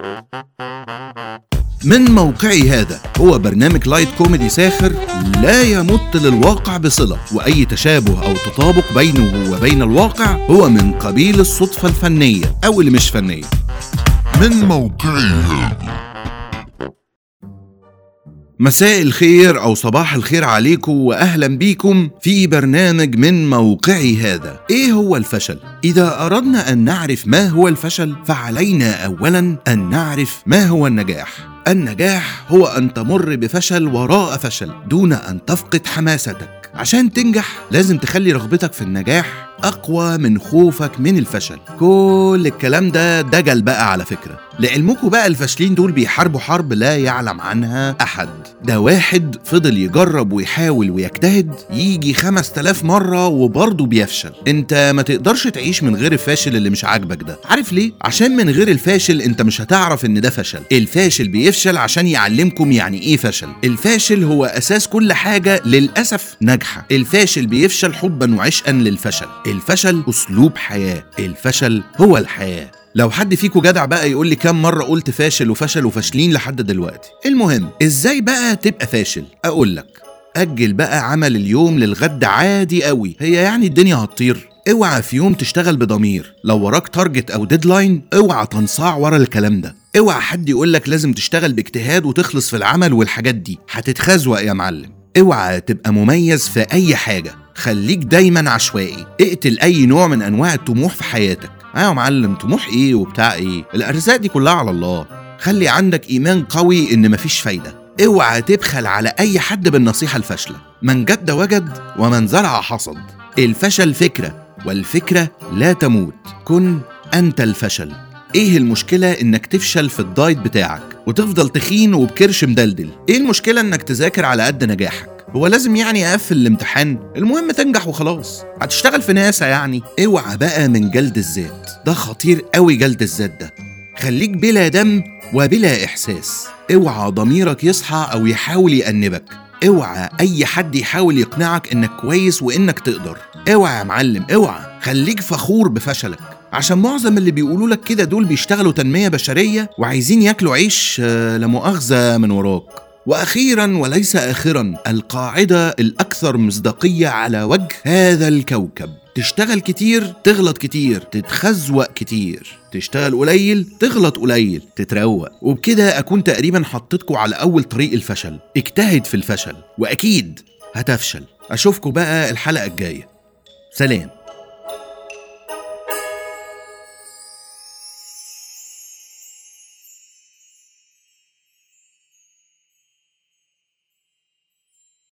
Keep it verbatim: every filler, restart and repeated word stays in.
من موقعي هذا هو برنامج لايت كوميدي ساخر لا يمت للواقع بصلة، وأي تشابه أو تطابق بينه وبين الواقع هو من قبيل الصدفة الفنية أو اللي مش فنية. من موقعي هذا. مساء الخير أو صباح الخير عليكم وأهلا بيكم في برنامج من موقعي هذا. إيه هو الفشل؟ إذا أردنا أن نعرف ما هو الفشل فعلينا أولا أن نعرف ما هو النجاح. النجاح هو أن تمر بفشل وراء فشل دون أن تفقد حماستك. عشان تنجح لازم تخلي رغبتك في النجاح أقوى من خوفك من الفشل. كل الكلام ده دجل بقى على فكرة. لعلمكم بقى الفاشلين دول بيحاربوا حرب لا يعلم عنها أحد. ده واحد فضل يجرب ويحاول ويجتهد يجي خمس تلاف مرة وبرضه بيفشل. انت ما تقدرش تعيش من غير الفاشل اللي مش عاجبك ده. عارف ليه؟ عشان من غير الفاشل انت مش هتعرف ان ده فشل. الفاشل بيفشل عشان يعلمكم يعني ايه فشل. الفاشل هو أساس كل حاجة للأسف ناجحة. الفاشل بيفشل حبا وعشقا للفشل. الفشل أسلوب حياة. الفشل هو الحياة. لو حد فيكو جدع بقى يقول لي كم مرة قلت فاشل وفشل وفاشلين لحد دلوقتي. المهم ازاي بقى تبقى فاشل؟ اقول لك اجل بقى عمل اليوم للغد عادي قوي، هي يعني الدنيا هتطير. اوعى في يوم تشتغل بضمير. لو وراك تارجت او ديدلاين اوعى تنصاع ورا الكلام ده. اوعى حد يقولك لازم تشتغل باجتهاد وتخلص في العمل والحاجات دي، هتتخزوق يا معلم. اوعى تبقى مميز في اي حاجة، خليك دايما عشوائي. اقتل اي نوع من انواع الطموح في حياتك. ايوه معلم، طموح ايه وبتاع ايه؟ الارزاق دي كلها على الله. خلي عندك ايمان قوي ان مفيش فايدة. اوعى تبخل على اي حد بالنصيحة الفاشلة. من جد وجد ومن زرع حصد. الفشل فكرة والفكرة لا تموت. كن انت الفشل. ايه المشكلة انك تفشل في الدايت بتاعك وتفضل تخين وبكرش مدلدل؟ ايه المشكلة انك تذاكر على قد نجاحك؟ هو لازم يعني اقفل الامتحان؟ المهم تنجح وخلاص. هتشتغل في ناسا يعني؟ اوعى بقى من جلد الذات، ده خطير قوي جلد الذات ده. خليك بلا دم وبلا احساس. اوعى ضميرك يصحى او يحاول يأنبك. اوعى اي حد يحاول يقنعك انك كويس وانك تقدر. اوعى يا معلم، اوعى. خليك فخور بفشلك، عشان معظم اللي بيقولوا لك كده دول بيشتغلوا تنمية بشرية وعايزين ياكلوا عيش لا مؤاخذة من وراك. وأخيرا وليس آخرا، القاعدة الأكثر مصداقية على وجه هذا الكوكب: تشتغل كتير تغلط كتير، تتخزوق كتير. تشتغل قليل تغلط قليل، تتروق. وبكده أكون تقريبا حطيتكم على أول طريق الفشل. اجتهد في الفشل وأكيد هتفشل. أشوفكم بقى الحلقة الجاية. سلام.